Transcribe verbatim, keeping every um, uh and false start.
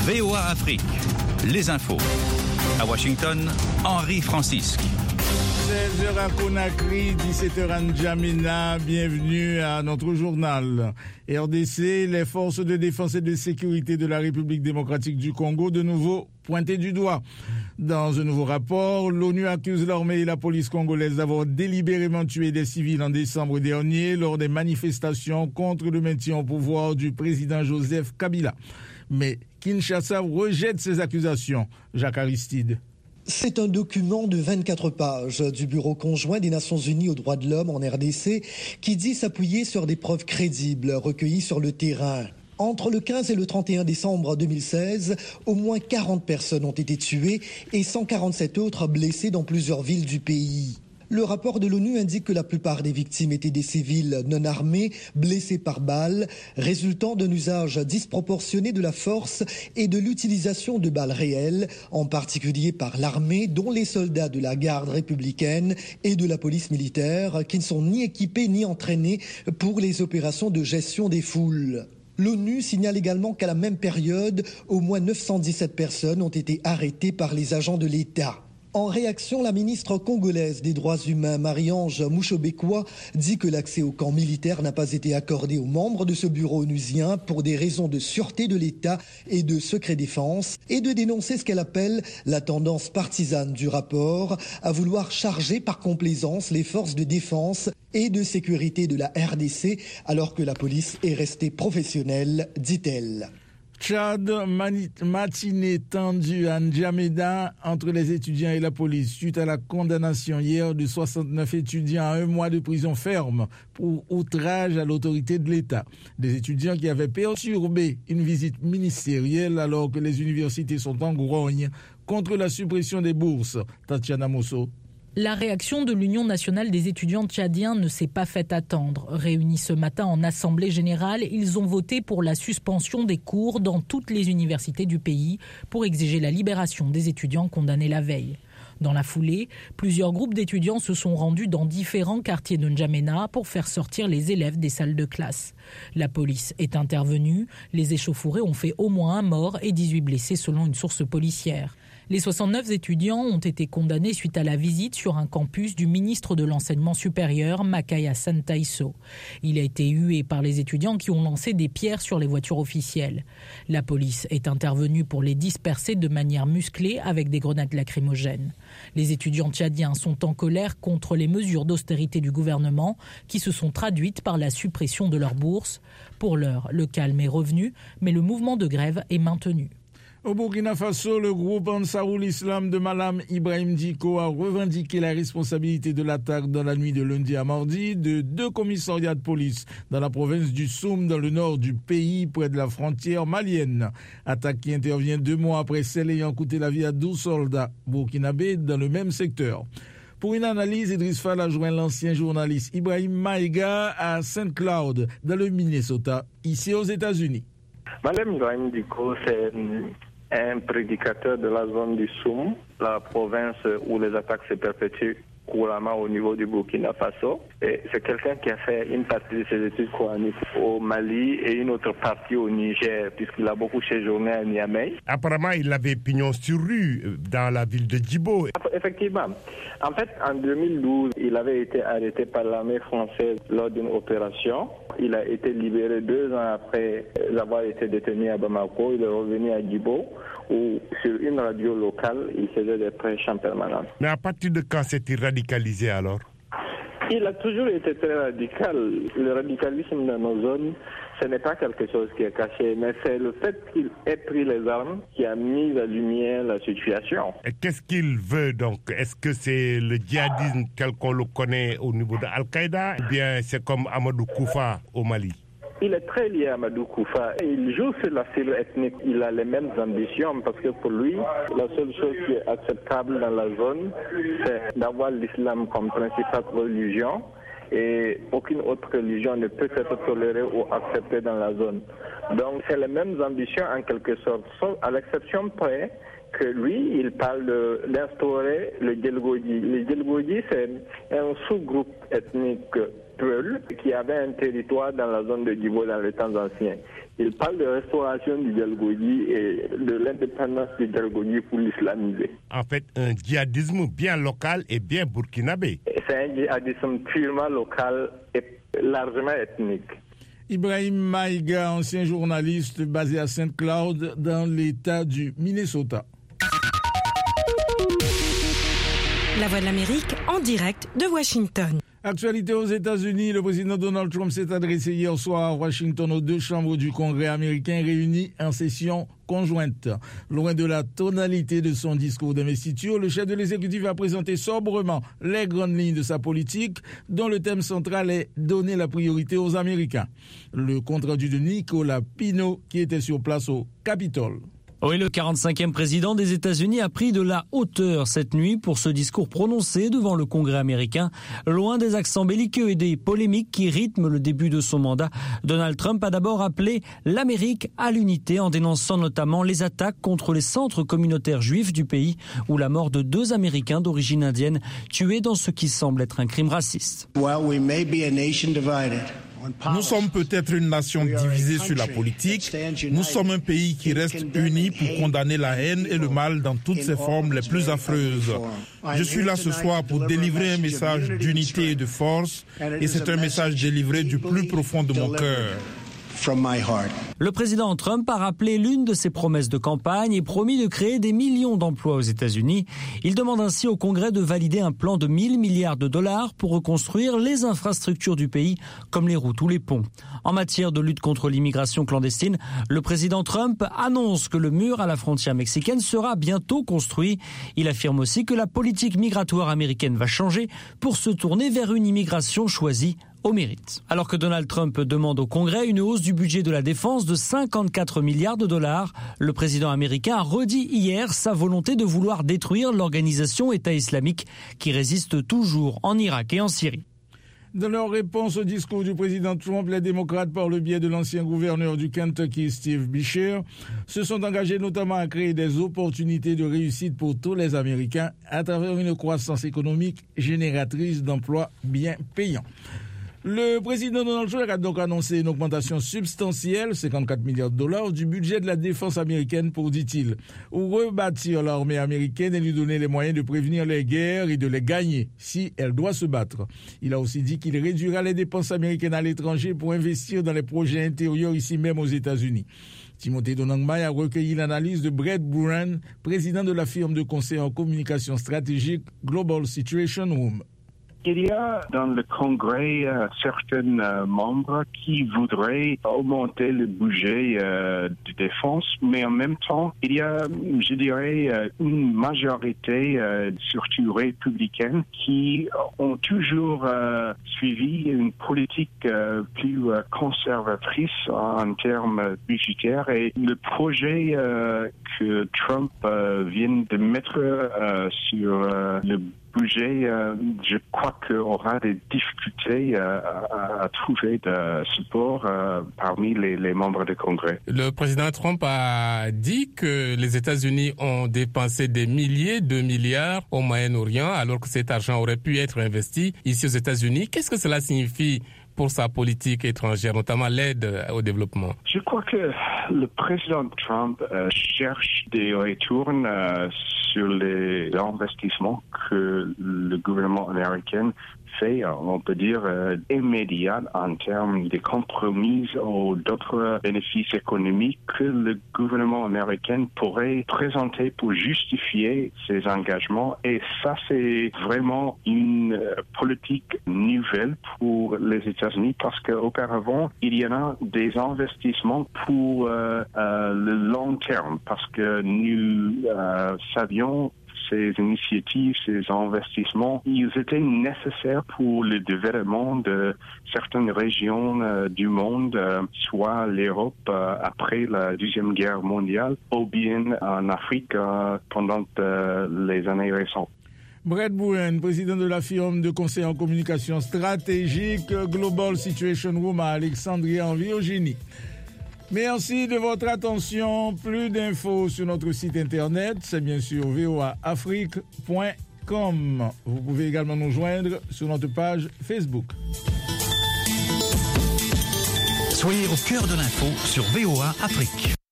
V O A Afrique, les infos. À Washington, Henri Francisque. seize heures à Conakry, dix-sept heures à N'Djamena. Bienvenue à notre journal. R D C, les forces de défense et de sécurité de la République démocratique du Congo, de nouveau pointées du doigt. Dans un nouveau rapport, l'ONU accuse l'armée et la police congolaise d'avoir délibérément tué des civils en décembre dernier lors des manifestations contre le maintien au pouvoir du président Joseph Kabila. Mais Kinshasa rejette ces accusations. Jacques Aristide. C'est un document de vingt-quatre pages du Bureau conjoint des Nations Unies aux droits de l'homme en R D C qui dit s'appuyer sur des preuves crédibles recueillies sur le terrain. Entre le quinze et le trente et un décembre deux mille seize, au moins quarante personnes ont été tuées et cent quarante-sept autres blessées dans plusieurs villes du pays. Le rapport de l'ONU indique que la plupart des victimes étaient des civils non armés, blessés par balles, résultant d'un usage disproportionné de la force et de l'utilisation de balles réelles, en particulier par l'armée, dont les soldats de la garde républicaine et de la police militaire, qui ne sont ni équipés ni entraînés pour les opérations de gestion des foules. L'ONU signale également qu'à la même période, au moins neuf cent dix-sept personnes ont été arrêtées par les agents de l'État. En réaction, la ministre congolaise des droits humains, Marie-Ange Mouchobekwa, dit que l'accès au camp militaire n'a pas été accordé aux membres de ce bureau onusien pour des raisons de sûreté de l'État et de secret défense, et de dénoncer ce qu'elle appelle la tendance partisane du rapport à vouloir charger par complaisance les forces de défense et de sécurité de la R D C, alors que la police est restée professionnelle, dit-elle. Tchad, matinée tendue à N'Djamena entre les étudiants et la police suite à la condamnation hier de soixante-neuf étudiants à un mois de prison ferme pour outrage à l'autorité de l'État. Des étudiants qui avaient perturbé une visite ministérielle alors que les universités sont en grogne contre la suppression des bourses. Tatiana Mosso. La réaction de l'Union nationale des étudiants tchadiens ne s'est pas fait attendre. Réunis ce matin en assemblée générale, ils ont voté pour la suspension des cours dans toutes les universités du pays pour exiger la libération des étudiants condamnés la veille. Dans la foulée, plusieurs groupes d'étudiants se sont rendus dans différents quartiers de N'Djamena pour faire sortir les élèves des salles de classe. La police est intervenue, les échauffourées ont fait au moins un mort et dix-huit blessés selon une source policière. Les soixante-neuf étudiants ont été condamnés suite à la visite sur un campus du ministre de l'Enseignement supérieur, Makaya Santaiso. Il a été hué par les étudiants qui ont lancé des pierres sur les voitures officielles. La police est intervenue pour les disperser de manière musclée avec des grenades lacrymogènes. Les étudiants tchadiens sont en colère contre les mesures d'austérité du gouvernement qui se sont traduites par la suppression de leurs bourses. Pour l'heure, le calme est revenu, mais le mouvement de grève est maintenu. Au Burkina Faso, le groupe Ansarul Islam de Malam Ibrahim Dicko a revendiqué la responsabilité de l'attaque dans la nuit de lundi à mardi de deux commissariats de police dans la province du Soum, dans le nord du pays, près de la frontière malienne. Attaque qui intervient deux mois après celle ayant coûté la vie à douze soldats burkinabés dans le même secteur. Pour une analyse, Idriss Fall a joint l'ancien journaliste Ibrahim Maïga à Saint Cloud, dans le Minnesota, ici aux États-Unis. Malam Ibrahim Dicko, c'est un prédicateur de la zone du Soum, la province où les attaques se perpétuent couramment au niveau du Burkina Faso. Et c'est quelqu'un qui a fait une partie de ses études coraniques au Mali et une autre partie au Niger, puisqu'il a beaucoup séjourné à Niamey. Apparemment, il avait pignon sur rue dans la ville de Djibo. Effectivement. En fait, en deux mille douze, il avait été arrêté par l'armée française lors d'une opération. Il a été libéré deux ans après avoir été détenu à Bamako. Il est revenu à Djibo, où sur une radio locale, il faisait des prêches en permanence. Mais à partir de quand s'est-il radicalisé alors ? Il a toujours été très radical. Le radicalisme dans nos zones, ce n'est pas quelque chose qui est caché, mais c'est le fait qu'il ait pris les armes qui a mis à lumière la situation. Et qu'est-ce qu'il veut donc ? Est-ce que c'est le djihadisme tel qu'on le connaît au niveau de Al-Qaïda ou bien c'est comme Amadou Koufa au Mali ? Il est très lié à Amadou Koufa et il joue sur la fibre ethnique. Il a les mêmes ambitions parce que pour lui, la seule chose qui est acceptable dans la zone, c'est d'avoir l'islam comme principale religion et aucune autre religion ne peut être tolérée ou acceptée dans la zone. Donc c'est les mêmes ambitions en quelque sorte, sauf à l'exception près que lui, il parle de, d'instaurer le Djelgodi. Le Djelgodi, c'est un sous-groupe ethnique Peul, qui avait un territoire dans la zone de Djibo dans les temps anciens. Il parle de restauration du Djelgodji et de l'indépendance du Djelgodji pour l'islamiser. En fait, un djihadisme bien local et bien burkinabé. C'est un djihadisme purement local et largement ethnique. Ibrahim Maïga, ancien journaliste basé à Saint Cloud dans l'État du Minnesota. La Voix de l'Amérique en direct de Washington. Actualité aux États-Unis, le président Donald Trump s'est adressé hier soir à Washington aux deux chambres du Congrès américain réunies en session conjointe. Loin de la tonalité de son discours d'investiture, le chef de l'exécutif a présenté sobrement les grandes lignes de sa politique, dont le thème central est donner la priorité aux Américains. Le compte-rendu de Nicolas Pinault, qui était sur place au Capitole. Oui, le quarante-cinquième président des États-Unis a pris de la hauteur cette nuit pour ce discours prononcé devant le Congrès américain. Loin des accents belliqueux et des polémiques qui rythment le début de son mandat, Donald Trump a d'abord appelé l'Amérique à l'unité en dénonçant notamment les attaques contre les centres communautaires juifs du pays ou la mort de deux Américains d'origine indienne tués dans ce qui semble être un crime raciste. Well, we may be a nation divided. Nous sommes peut-être une nation divisée sur la politique. Nous sommes un pays qui reste uni pour condamner la haine et le mal dans toutes ses formes les plus affreuses. Je suis là ce soir pour délivrer un message d'unité et de force, et c'est un message délivré du plus profond de mon cœur. Le président Trump a rappelé l'une de ses promesses de campagne et promis de créer des millions d'emplois aux États-Unis. Il demande ainsi au Congrès de valider un plan de mille milliards de dollars pour reconstruire les infrastructures du pays, comme les routes ou les ponts. En matière de lutte contre l'immigration clandestine, le président Trump annonce que le mur à la frontière mexicaine sera bientôt construit. Il affirme aussi que la politique migratoire américaine va changer pour se tourner vers une immigration choisie au mérite. Alors que Donald Trump demande au Congrès une hausse du budget de la défense de cinquante-quatre milliards de dollars, le président américain a redit hier sa volonté de vouloir détruire l'organisation État islamique qui résiste toujours en Irak et en Syrie. Dans leur réponse au discours du président Trump, les démocrates, par le biais de l'ancien gouverneur du Kentucky, Steve Beshear, se sont engagés notamment à créer des opportunités de réussite pour tous les Américains à travers une croissance économique génératrice d'emplois bien payants. Le président Donald Trump a donc annoncé une augmentation substantielle, cinquante-quatre milliards de dollars, du budget de la défense américaine pour, dit-il, rebâtir l'armée américaine et lui donner les moyens de prévenir les guerres et de les gagner si elle doit se battre. Il a aussi dit qu'il réduira les dépenses américaines à l'étranger pour investir dans les projets intérieurs ici même aux États-Unis. Timothée Donangmai a recueilli l'analyse de Brett Buran, président de la firme de conseil en communication stratégique Global Situation Room. Il y a dans le Congrès euh, certains euh, membres qui voudraient augmenter le budget euh, de défense, mais en même temps, il y a, je dirais, euh, une majorité, euh, surtout républicaine, qui ont toujours euh, suivi une politique euh, plus euh, conservatrice en, en termes budgétaires. Et le projet euh, que Trump euh, vient de mettre euh, sur euh, le budget, euh, je crois qu'on aura des difficultés euh, à, à trouver de support euh, parmi les, les membres du Congrès. Le président Trump a dit que les États-Unis ont dépensé des milliers de milliards au Moyen-Orient, alors que cet argent aurait pu être investi ici aux États-Unis. Qu'est-ce que cela signifie pour sa politique étrangère, notamment l'aide au développement? Je crois que le président Trump euh, cherche des retours euh, sur les investissements que le gouvernement américain fait, on peut dire, euh, immédiat en termes de compromis ou d'autres bénéfices économiques que le gouvernement américain pourrait présenter pour justifier ses engagements. Et ça, c'est vraiment une euh, politique nouvelle pour les États-Unis parce qu'auparavant, il y en a des investissements pour euh, euh, le long terme parce que nous euh, savions ces initiatives, ces investissements, ils étaient nécessaires pour le développement de certaines régions euh, du monde, euh, soit l'Europe euh, après la Deuxième Guerre mondiale, ou bien en Afrique euh, pendant euh, les années récentes. Brett Buren, président de la firme de conseil en communication stratégique Global Situation Room à Alexandrie en Virginie. Merci de votre attention. Plus d'infos sur notre site internet, c'est bien sûr v o a afrique point com. Vous pouvez également nous joindre sur notre page Facebook. Soyez au cœur de l'info sur V O A Afrique.